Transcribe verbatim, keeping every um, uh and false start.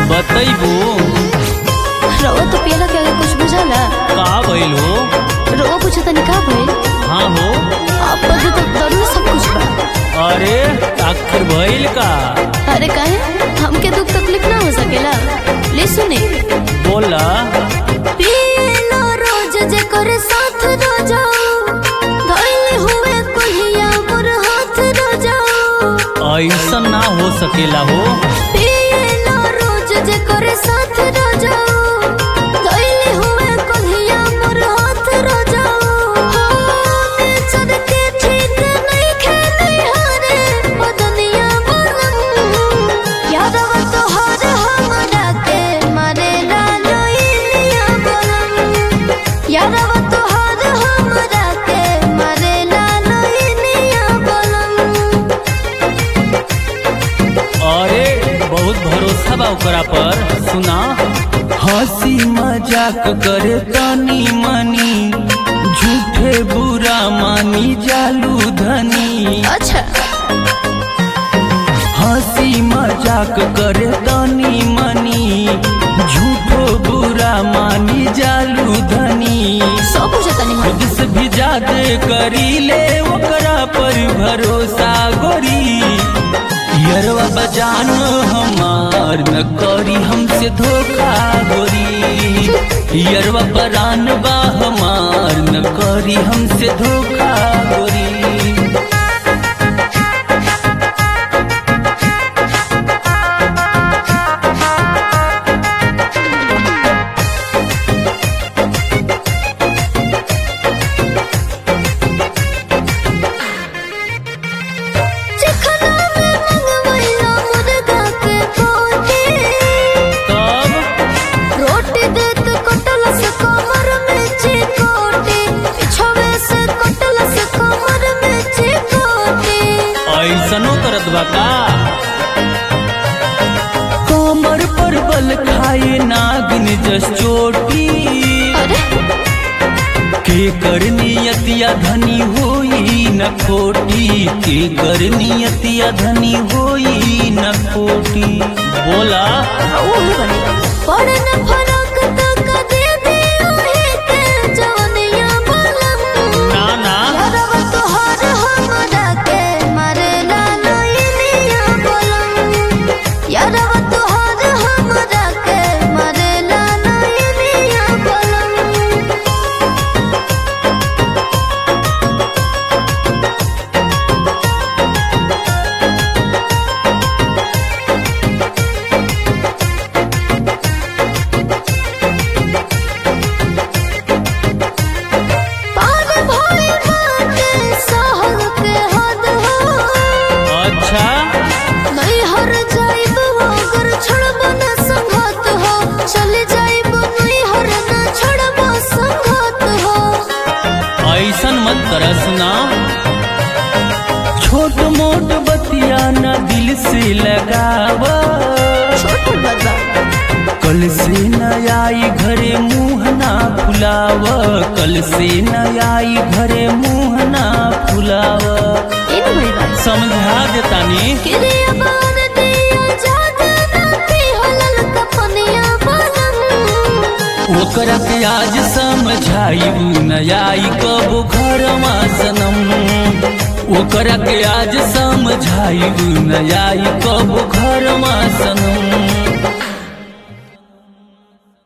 बतैबो रवा तो पियला के आगे कुछ बुझाला का भइल हो? रवा पूछे तनी का भइल? हाँ हो। आप बदे तो दरू सब कुछ बा। अरे आखिर भइल का? अरे काहे हमके दुख तकलीफ ना हो सकेला? ले सुने बोला। पियला रोज जे करे साथ रोजा धइले हुए कोलिया मोर हाथ रोजा। ऐसा ना हो सकेला हो। पियला रोज जे करे साथ रोजा धइले हुए कोलिया मोर हाथ रोजा। चल के ठीक नहीं खेले हारे बदनिया बनम यादवा तोहर हमरा के मारे लालोइया बनम यादवा तोहर हमरा के मारे लालोइया बनम। अरे बहुत भरोसा बा ओकरा पर। सुना, हंसी मजाक करे तनी मनी झूठे बुरा मानी जालू धनी। अच्छा हंसी मजाक करे तनी मनी झूठो बुरा मानी जालू धनी। सब कुछ तनी मन खुद से भी ज्यादा करी ले ओकरा पर भरोसा गोरी। यरवा बजान हमार न करी हमसे धोखा गोरी। यरवा परान बा हमार न करी हमसे धोखा गोरी। ऐसनो करत बा का? कमर पर बल खाए नागिन जस चोटी। के कर नियतिया धनी होई न खोटी। के कर नियतिया धनी होई न खोटी। बोला ना ना यादवा तोहर हमरा के मारे लालोइया बनम। पार भइल बाटे सहल के हद हो। अच्छा नहीं हर जाइब अगर छोड़ब न संगत हो। चल जाइब नहीं हर न छोड़ब संगत हो। ऐसन मत कर। सुना, छोट मोट बतिया न दिल से लगावा। छोट बदला कल से न आई घरे मुँह ना फुलावा। कल से न आई घरे मुँह ना फुलावा। इन भइबा समझा देतानी। किरिया बार दिया जादा नाती हलल कपनिया बनम। ओकरा के आज समझाइबू न आई कबो घरमा सनम। ओकरा के आज समझाइबू न आई कबो घरमा सनम।